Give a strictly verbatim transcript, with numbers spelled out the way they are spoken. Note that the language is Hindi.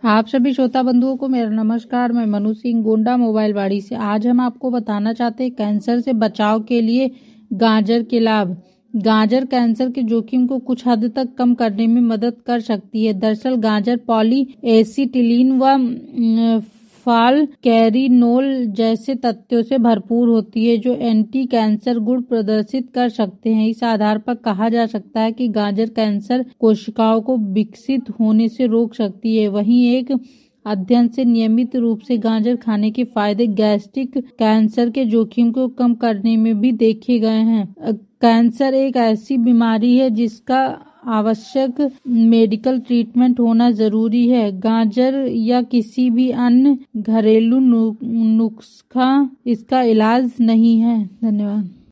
आप सभी श्रोता बंधुओं को मेरा नमस्कार। मैं मनु सिंह गोंडा मोबाइल वाड़ी से। आज हम आपको बताना चाहते हैं कैंसर से बचाव के लिए गाजर के लाभ। गाजर कैंसर के जोखिम को कुछ हद तक कम करने में मदद कर सकती है। दरअसल गाजर पॉली एसिटिलीन व फाल कैरिनोल जैसे तत्वों से भरपूर होती है जो एंटी कैंसर गुण प्रदर्शित कर सकते हैं। इस आधार पर कहा जा सकता है कि गाजर कैंसर कोशिकाओं को विकसित होने से रोक सकती है। वहीं एक अध्ययन से नियमित रूप से गाजर खाने के फायदे गैस्ट्रिक कैंसर के जोखिम को कम करने में भी देखे गए हैं। कैंसर एक ऐसी बीमारी है जिसका आवश्यक मेडिकल ट्रीटमेंट होना जरूरी है। गाजर या किसी भी अन्य घरेलू नुस्खा इसका इलाज नहीं है। धन्यवाद।